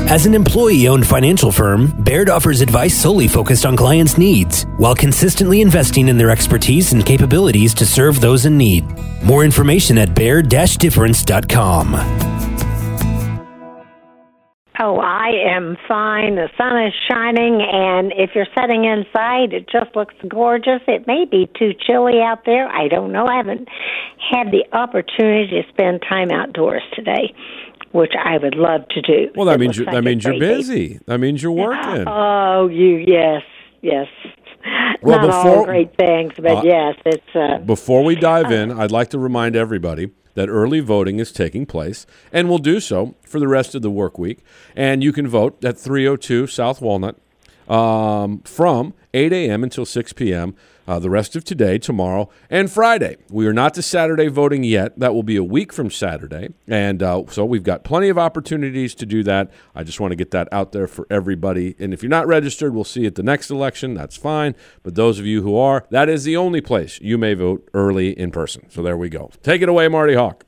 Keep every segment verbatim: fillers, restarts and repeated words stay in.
As an employee-owned financial firm, Baird offers advice solely focused on clients' needs, while consistently investing in their expertise and capabilities to serve those in need. More information at baird dash difference dot com. Oh, I am fine. The sun is shining, and if you're sitting inside, it just looks gorgeous. It may be too chilly out there. I don't know. I haven't had the opportunity to spend time outdoors today, which I would love to do. Well, that It means looks you're, like that a means you're great day. busy. That means you're working. Oh, you yes, yes. Well, Not before- all great things, but Uh, yes, it's. Uh, Before we dive in, I'd like to remind everybody that early voting is taking place and will do so for the rest of the work week. And you can vote at three oh two South Walnut um, from eight a.m. until six p.m. Uh, the rest of today, tomorrow, and Friday. We are not to Saturday voting yet. That will be a week from Saturday. And uh, so we've got plenty of opportunities to do that. I just want to get that out there for everybody. And if you're not registered, we'll see you at the next election. That's fine. But those of you who are, that is the only place you may vote early in person. So there we go. Take it away, Marty Hawk.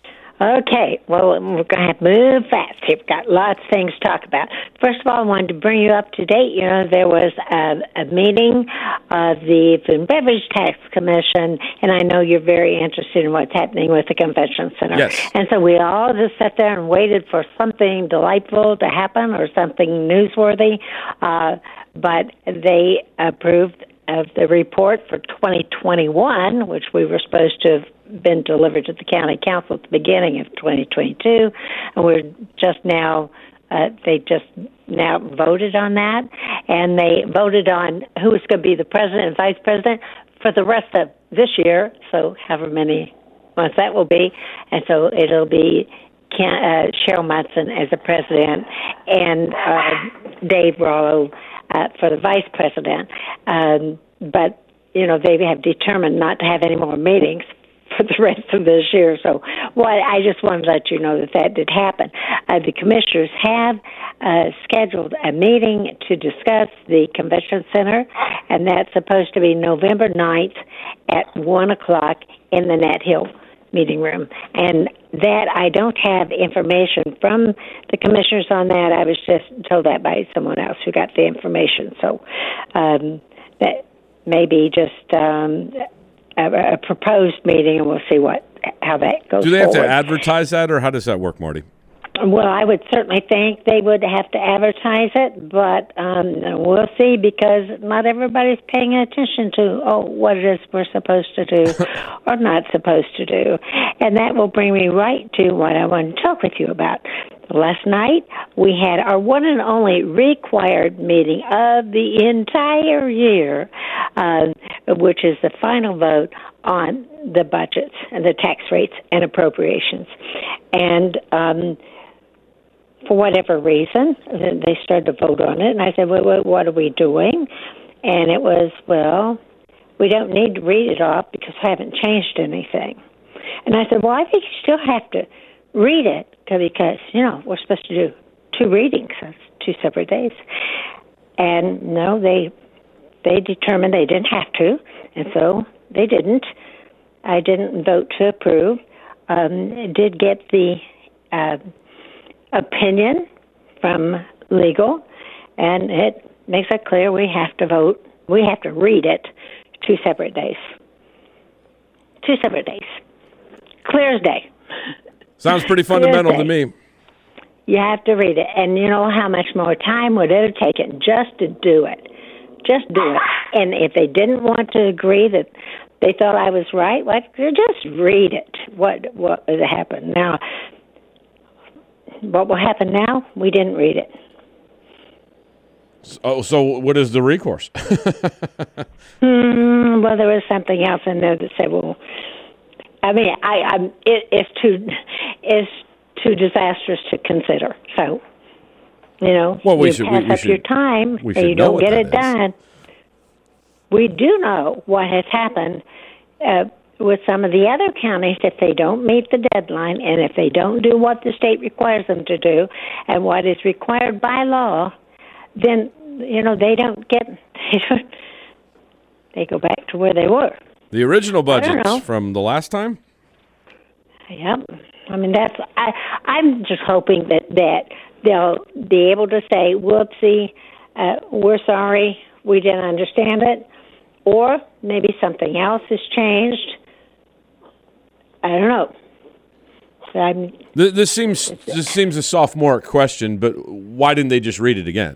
Okay, well, we're going to have to move fast. We've got lots of things to talk about. First of all, I wanted to bring you up to date. You know, there was a, a meeting of the Food and Beverage Tax Commission, and I know you're very interested in what's happening with the convention center. Yes. And so we all just sat there and waited for something delightful to happen or something newsworthy, uh, but they approved of the report for twenty twenty-one, which we were supposed to have been delivered to the county council at the beginning of twenty twenty-two, and we're just now, uh, they just now voted on that, and they voted on who is going to be the president and vice president for the rest of this year, so however many months that will be, and so it'll be Ken, uh, Cheryl Munson as the president, and uh, Dave Rollo uh, for the vice president, um, but, you know, they have determined not to have any more meetings for the rest of this year. So well, I just wanted to let you know that that did happen. Uh, the commissioners have uh, scheduled a meeting to discuss the convention center, and that's supposed to be November ninth at one o'clock in the Nat Hill meeting room. And that I don't have information from the commissioners on that. I was just told that by someone else who got the information. So um, that may be just um, a, a proposed meeting, and we'll see what how that goes. Do they have forward. to advertise that, or how does that work, Marty? Well, I would certainly think they would have to advertise it, but um, we'll see, because not everybody's paying attention to, oh, what it is we're supposed to do or not supposed to do. And that will bring me right to what I want to talk with you about. Last night, we had our one and only required meeting of the entire year, uh, which is the final vote on the budgets and the tax rates and appropriations. And um, for whatever reason, they started to vote on it, and I said, well, what are we doing? And it was, well, we don't need to read it off because I haven't changed anything. And I said, well, I think you still have to read it because, you know, we're supposed to do two readings, that's two separate days. And no, they they determined they didn't have to, and so they didn't. I didn't vote to approve. Um, did get the uh, opinion from legal, and it makes it clear we have to vote, we have to read it two separate days. Two separate days. Clear as day. Sounds pretty fundamental to me. You have to read it. And you know how much more time would it have taken just to do it? Just do it. And if they didn't want to agree that they thought I was right, well, just read it. What what would happen? Now, what will happen now? We didn't read it. Oh, so what is the recourse? hmm, well, there was something else in there that said, well, I mean, I, I'm, it, it's too, it's too disastrous to consider. So, you know, well, we you should, pass we, we up should, your time we and you know don't what get that it is. done. We do know what has happened uh, with some of the other counties if they don't meet the deadline and if they don't do what the state requires them to do and what is required by law, then, you know, they don't get, they, don't, they go back to where they were. The original budgets know. from the last time? Yep. I mean, that's, I, I'm just hoping that, that they'll be able to say, whoopsie, uh, we're sorry, we didn't understand it, or maybe something else has changed. I don't know. I'm, this seems this seems a sophomoric question, but why didn't they just read it again?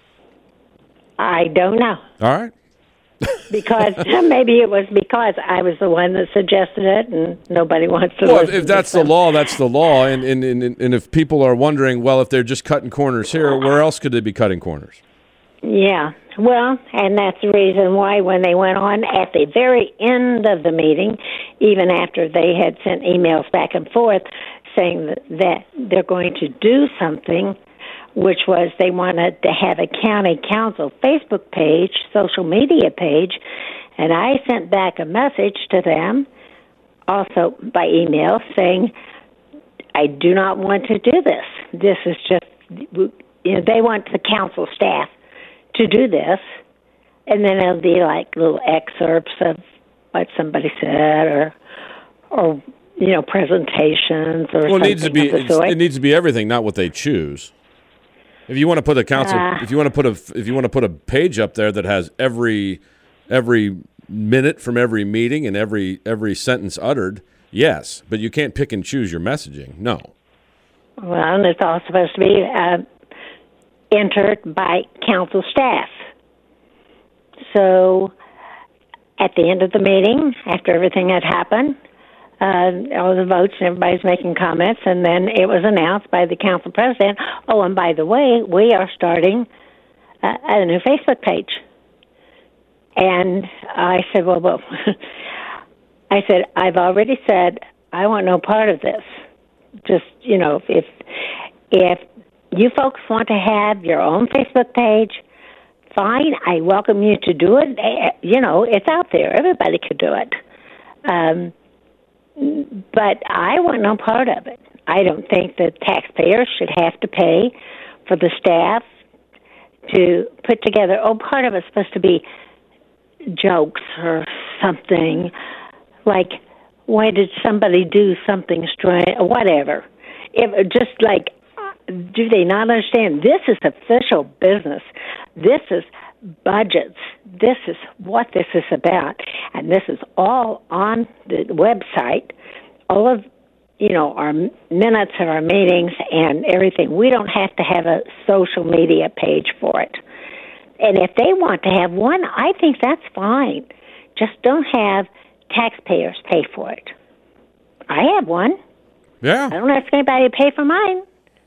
I don't know. All right. Because maybe it was because I was the one that suggested it, and nobody wants to. Well, listen if that's to the them. law, that's the law. And, and and and if people are wondering, well, if they're just cutting corners here, where else could they be cutting corners? Yeah. Well, and that's the reason why when they went on at the very end of the meeting, even after they had sent emails back and forth saying that, that they're going to do something, which was they wanted to have a county council Facebook page, social media page, and I sent back a message to them, also by email, saying, I do not want to do this. This is just, you know, they want the council staff to do this, and then it'll be like little excerpts of what somebody said, or, or you know, presentations, or well, something it needs to be of the it's, sort. it needs to be everything, not what they choose. If you want to put a council, Uh, if you want to put a, if you want to put a page up there that has every every minute from every meeting and every every sentence uttered, yes, but you can't pick and choose your messaging. No. Well, and it's all supposed to be uh, entered by council staff. So at the end of the meeting, after everything had happened, uh, all the votes and everybody's making comments, and then it was announced by the council president, oh, and by the way, we are starting uh, a new Facebook page. And I said, well, well I said, I've already said I want no part of this. Just, you know, if if you folks want to have your own Facebook page, fine. I welcome you to do it. You know, it's out there. Everybody could do it. Um, but I want no part of it. I don't think that taxpayers should have to pay for the staff to put together, oh, part of it's supposed to be jokes or something, like, why did somebody do something strange, or whatever. If, just like, do they not understand? This is official business. This is budgets. This is what this is about. And this is all on the website. All of, you know, our minutes of our meetings and everything. We don't have to have a social media page for it. And if they want to have one, I think that's fine. Just don't have taxpayers pay for it. I have one. Yeah. I don't ask anybody to pay for mine.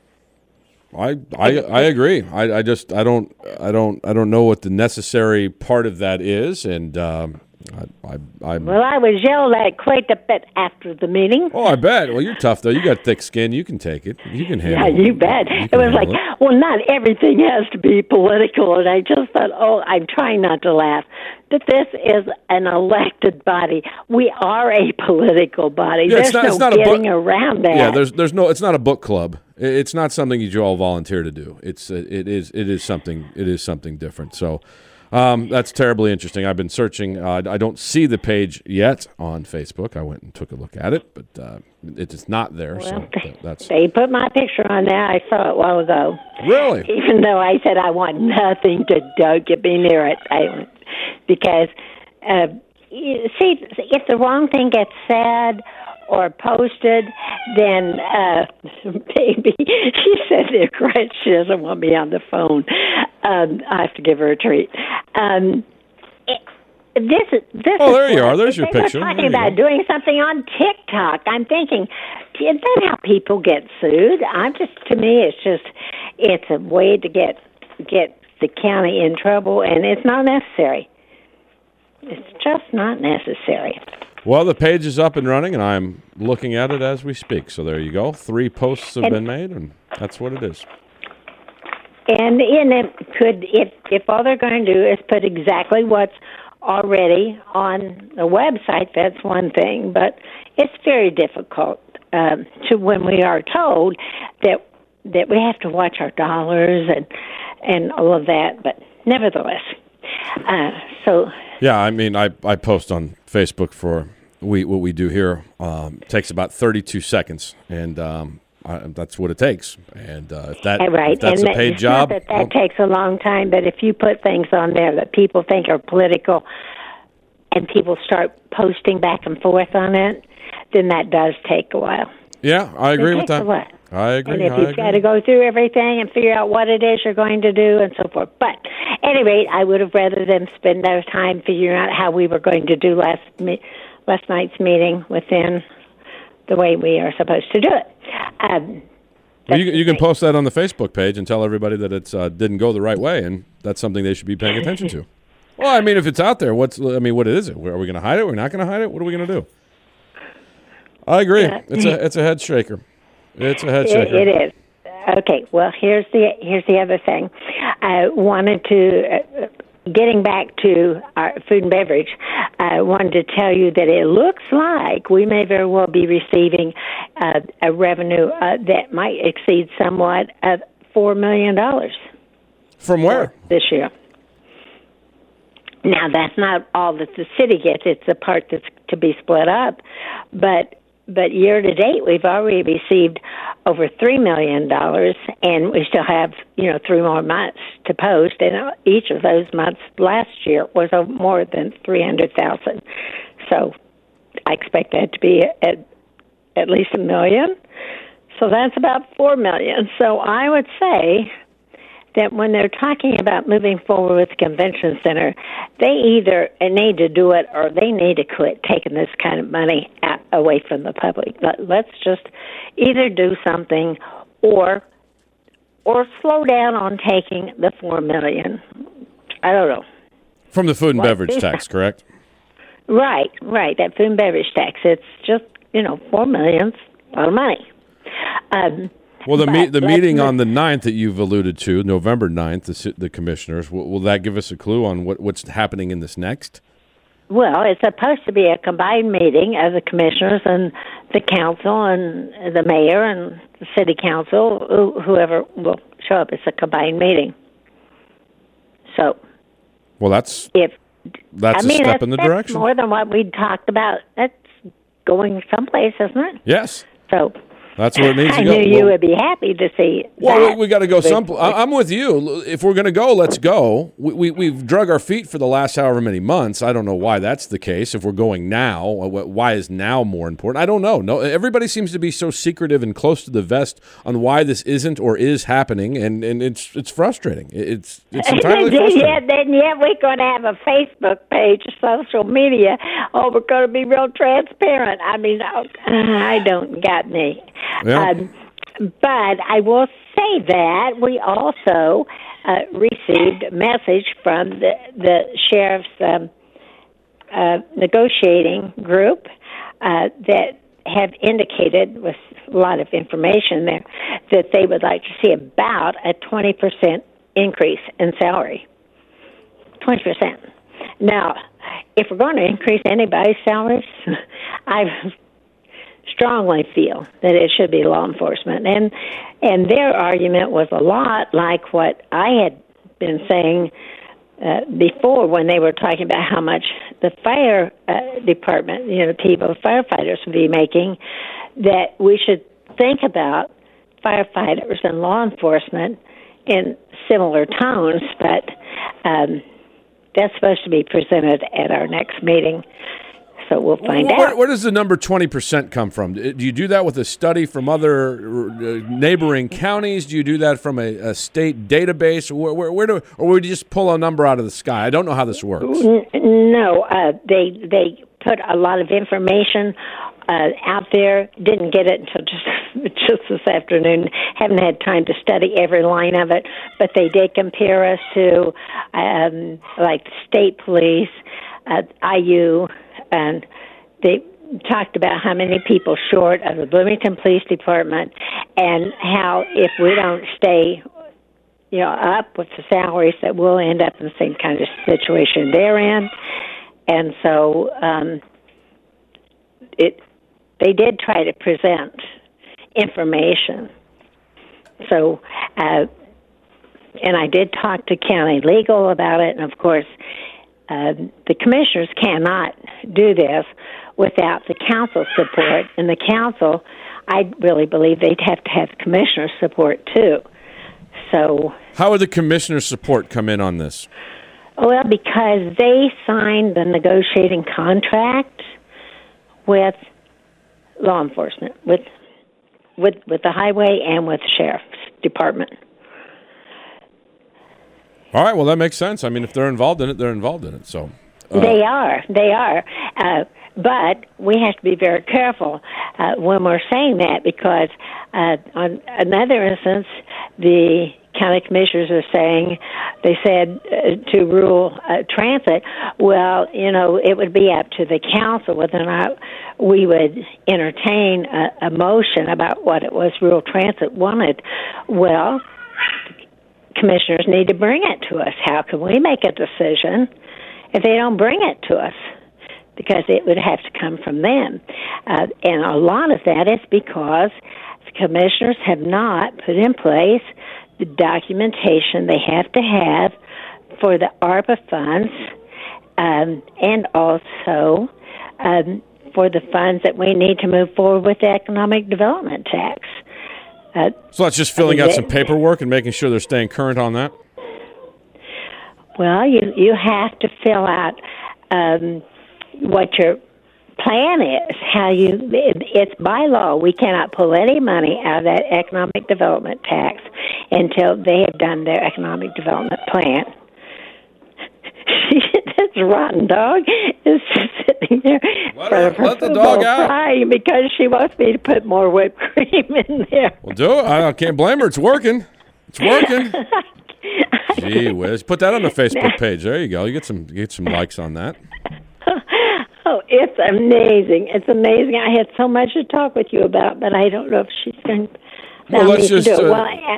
I, I I agree. I, I just I don't I don't I don't know what the necessary part of that is, and um, I I I'm, Well, I was yelled at quite a bit after the meeting. oh, I bet. Well, you're tough though. You got thick skin. You can take it. You can handle Yeah, it. you bet. You It can was like, handle it. well, not everything has to be political, and I just thought, oh, I'm trying not to laugh. But this is an elected body. We are a political body. Yeah, it's There's not- no it's not a getting bu- around that. Yeah, there's there's no. It's not a book club. It's not something you all volunteer to do. It's it is it is something it is something different. So. Um, that's terribly interesting. I've been searching. Uh, I don't see the page yet on Facebook. I went and took a look at it, but uh, it is not there. Well, so that, that's they put my picture on there. I saw it a while ago. really. Even though I said I want nothing to don't get me near it, I because uh, you see, if the wrong thing gets said or posted, then uh, maybe she said they're great. She doesn't want me on the phone. Um, I have to give her a treat. Um, it, this is this. Oh, is there you what- are. There's your they picture. Were There talking you about go. doing something on TikTok. I'm thinking, is that how people get sued? I'm just to me, it's just it's a way to get get the county in trouble, and it's not necessary. It's just not necessary. Well, the page is up and running, and I'm looking at it as we speak. So there you go. Three posts have And- been made, and that's what it is. And in it could if if all they're going to do is put exactly what's already on the website, that's one thing. But it's very difficult um, to when we are told that that we have to watch our dollars and and all of that. But nevertheless, uh, so. Yeah, I mean, I, I post on Facebook for we what we do here. Um, takes about thirty-two seconds, and um, uh, that's what it takes. And uh, if that right. if that's and a paid it's job, not that that well, takes a long time. But if you put things on there that people think are political, and people start posting back and forth on it, then that does take a while. Yeah, I agree it with that. A while. I agree. And if I you've agree. got to go through everything and figure out what it is you're going to do and so forth. But at any rate, I would have rather them spend their time figuring out how we were going to do last me- last night's meeting within the way we are supposed to do it. Um, well, you, you can post that on the Facebook page and tell everybody that it uh, didn't go the right way, and that's something they should be paying attention to. Well, I mean, if it's out there, what's I mean, what is it? Are we going to hide it? We're not going to hide it? What are we going to do? I agree. Yeah. It's a it's a head shaker. It's a head shaker. It, it is. Okay. Well, here's the here's the other thing. I wanted to, uh, getting back to our food and beverage, I wanted to tell you that it looks like we may very well be receiving uh, a revenue uh, that might exceed somewhat of four million dollars. From where? This year. Now, that's not all that the city gets. It's the part that's to be split up. But but year to date, we've already received over three million dollars, and we still have, you know, three more months to post. And each of those months last year was of more than three hundred thousand dollars. So I expect that to be at, at least a million. So that's about four million dollars. So I would say that when they're talking about moving forward with the convention center, they either need to do it or they need to quit taking this kind of money out, away from the public. Let's just either do something or or slow down on taking the four million dollars. I don't know. From the food and What? beverage tax, correct? Right, right. That food and beverage tax. It's just, you know, four million dollars, a lot of money. Um, Well, the me- the let's meeting move- on the ninth that you've alluded to, November ninth, the, ci- the commissioners, will, will that give us a clue on what, what's happening in this next? Well, it's supposed to be a combined meeting of the commissioners and the council and the mayor and the city council, who- whoever will show up. It's a combined meeting. So Well, that's if that's I mean, a step that's, in the that's direction. more than what we talked about. That's going someplace, isn't it? Yes, So that's where it needs to I go. knew you Well- would be happy to see. Well, that. we, we got to go But- some. I- I'm with you. If we're going to go, let's go. We, we we've drug our feet for the last however many months. I don't know why that's the case. If we're going now, why is now more important? I don't know. No, everybody seems to be so secretive and close to the vest on why this isn't or is happening, and, and it's it's frustrating. It's it's entirely and frustrating. yet, then yet we're going to have a Facebook page, social media. Oh, we're going to be real transparent. I mean, oh, I don't got me. Yeah. Um, but I will say that we also uh, received a message from the, the sheriff's um, uh, negotiating group uh, that have indicated, with a lot of information there, that they would like to see about a twenty percent increase in salary. twenty percent. Now, if we're going to increase anybody's salaries, I strongly feel that it should be law enforcement. And and their argument was a lot like what I had been saying uh, before when they were talking about how much the fire uh, department, you know, people, firefighters would be making, that we should think about firefighters and law enforcement in similar tones, but um, that's supposed to be presented at our next meeting. So we'll find where, out. Where does the number twenty percent come from? Do you do that with a study from other uh, neighboring counties? Do you do that from a, a state database? Where, where, where do, or would you just pull a number out of the sky? I don't know how this works. N- no, uh, they they put a lot of information uh, out there. Didn't get it until just just this afternoon. Haven't had time to study every line of it, but they did compare us to um, like state police, uh, I U. And they talked about how many people short of the Bloomington Police Department, and how if we don't stay, you know, up with the salaries, that we'll end up in the same kind of situation they're in. And so, um, it they did try to present information. So, uh, and I did talk to county legal about it, and of course, Uh, the commissioners cannot do this without the council support, and the council I really believe they'd have to have commissioner support too. So, how would the commissioner's support come in on this? Well, because they signed the negotiating contract with law enforcement, with with with the highway and with the sheriff's department. All right, well, that makes sense. I mean, if they're involved in it, they're involved in it. So uh, they are, they are. Uh, but we have to be very careful uh, when we're saying that, because uh, on another instance, the county commissioners are saying, they said uh, to rule uh, transit, well, you know, it would be up to the council whether or not we would entertain a, a motion about what it was rural transit wanted. Well, commissioners need to bring it to us. How can we make a decision if they don't bring it to us? Because it would have to come from them. Uh, and a lot of that is because the commissioners have not put in place the documentation they have to have for the ARPA funds, um, and also um, for the funds that we need to move forward with the economic development tax. Uh, so that's just filling out some paperwork and making sure they're staying current on that? Well, you, you have to fill out um, what your plan is, how you, it, it's by law. We cannot pull any money out of that economic development tax until they have done their economic development plan. This rotten dog is sitting there let, her, let the dog out, crying because she wants me to put more whipped cream in there. Well, do it. I can't blame her. It's working. It's working. Gee whiz. Put that on the Facebook page. There you go. You get some you get some likes on that. Oh, it's amazing. It's amazing. I had so much to talk with you about, but I don't know if she's going to well, let's just, do it. Uh, well, I,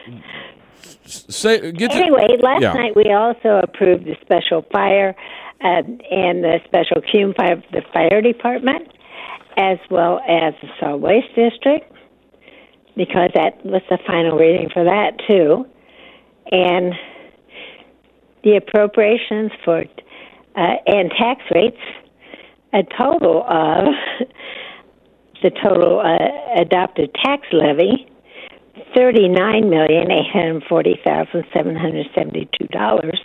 say, get anyway, to, last yeah. night we also approved the special fire uh, and the special cume fire of the fire department, as well as the solid waste district, because that was the final reading for that, too. And the appropriations for uh, and tax rates, a total of the total uh, adopted tax levy, thirty-nine million eight hundred forty thousand seven hundred seventy-two dollars.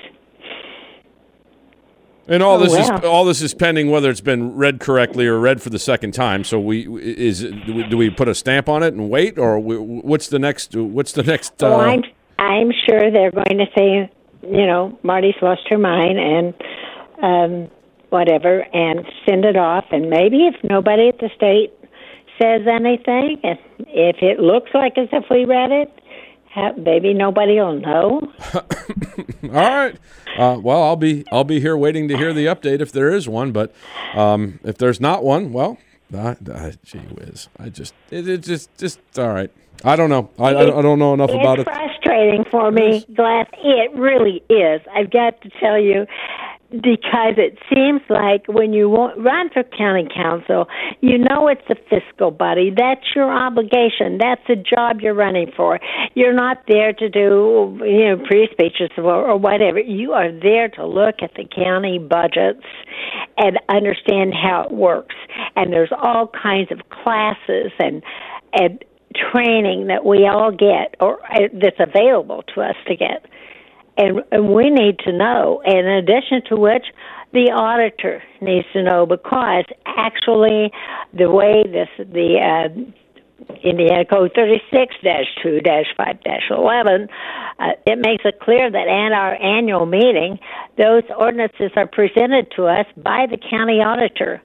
And all oh, this well. is all this is pending whether it's been read correctly or read for the second time. So we is do we, do we put a stamp on it and wait, or we, what's the next? What's the next? Uh, well, I'm I'm sure they're going to say, you know, Marty's lost her mind and um, whatever, and send it off. And maybe if nobody at the state says anything, if, if it looks like as if we read it, maybe nobody will know. All right. Uh, well, I'll be I'll be here waiting to hear the update if there is one. But um, if there's not one, well, I, I, gee whiz, I just it, it just just all right. I don't know. I, I, I don't know enough it's about it. It's frustrating for me, Glass. It really is. I've got to tell you, because it seems like when you run for county council, you know it's a fiscal body. That's your obligation. That's the job you're running for. You're not there to do, you know, pre-speeches or, or whatever. You are there to look at the county budgets and understand how it works. And there's all kinds of classes and and training that we all get, or uh, that's available to us to get. And, and we need to know, and in addition to which, the auditor needs to know, because actually the way this the uh, Indiana Code thirty-six dash two dash five dash eleven, uh, it makes it clear that at our annual meeting, those ordinances are presented to us by the county auditor.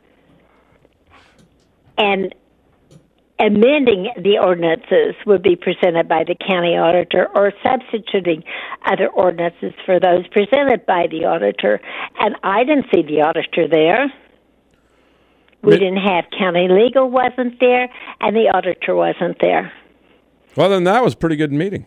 And amending the ordinances would be presented by the county auditor, or substituting other ordinances for those presented by the auditor. And I didn't see the auditor there. We but, didn't have county legal wasn't there, and the auditor wasn't there. Well, then that was a pretty good meeting.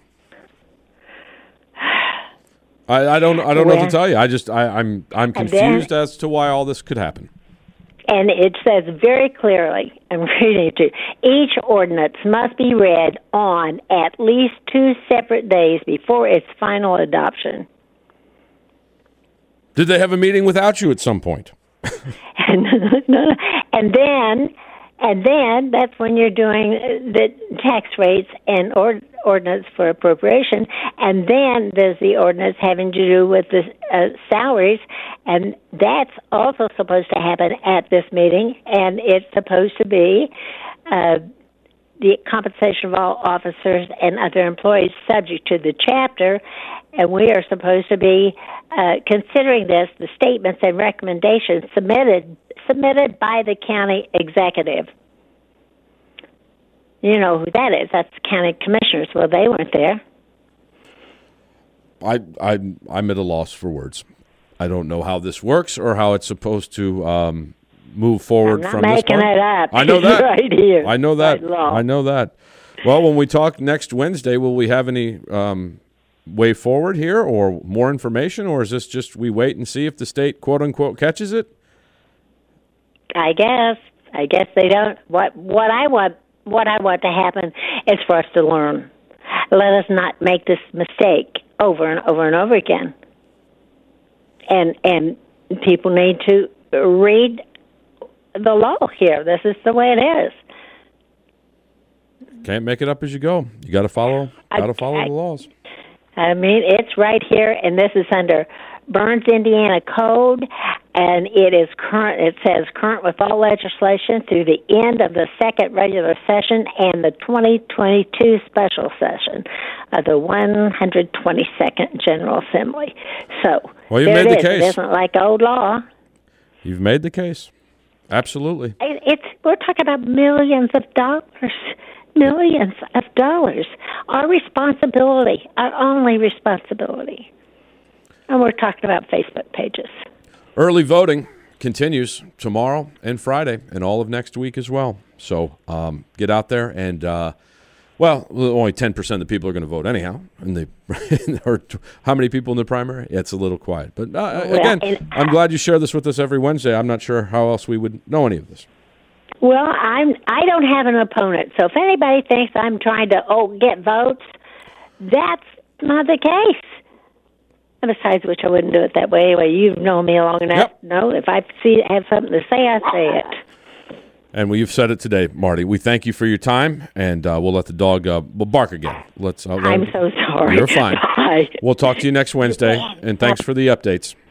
I, I don't I don't well, know what to tell you. I just I, I'm I'm confused then, as to why all this could happen. And it says very clearly, I'm reading it to you, each ordinance must be read on at least two separate days before its final adoption. Did they have a meeting without you at some point? and, and then And then that's when you're doing the tax rates and or, ordinance for appropriation. And then there's the ordinance having to do with the uh, salaries. And that's also supposed to happen at this meeting. And it's supposed to be uh, the compensation of all officers and other employees subject to the chapter. And we are supposed to be uh, considering this, the statements and recommendations submitted submitted by the county executive. You know who that is. That's the county commissioners. Well, they weren't there. I, I, I'm at a loss for words. I don't know how this works or how it's supposed to um, move forward I'm not from this making point. it up. I know that. Right here. I know that. Right along. I know that. Well, when we talk next Wednesday, will we have any um, way forward here or more information, or is this just we wait and see if the state, quote-unquote, catches it? I guess. I guess they don't. What what I want what I want to happen is for us to learn. Let us not make this mistake over and over and over again. And and people need to read the law here. This is the way it is. Can't make it up as you go. You got to follow. Got to follow I, the laws. I mean, it's right here, and this is under Burns, Indiana Code, and it is current. It says current with all legislation through the end of the second regular session and the twenty twenty-two special session of the one hundred twenty-second General Assembly. So well, you there made it the is. case. It isn't like old law. You've made the case. Absolutely. It, it's we're talking about millions of dollars. Millions of dollars. Our responsibility, our only responsibility. And we're talking about Facebook pages. Early voting continues tomorrow and Friday and all of next week as well. So um, get out there and, uh, well, only ten percent of the people are going to vote anyhow. And they, or how many people in the primary? Yeah, it's a little quiet. But uh, well, again, and, I'm glad you share this with us every Wednesday. I'm not sure how else we would know any of this. Well, I'm. I don't have an opponent, so if anybody thinks I'm trying to oh get votes, that's not the case. And besides which, I wouldn't do it that way anyway. You've known me long enough. Yep. No, if I see have something to say, I say it. And well, you've said it today, Marty. We thank you for your time, and uh, we'll let the dog uh, we'll bark again. Let's. Uh, I'm so sorry. You're fine. Bye. We'll talk to you next Wednesday, and thanks for the updates.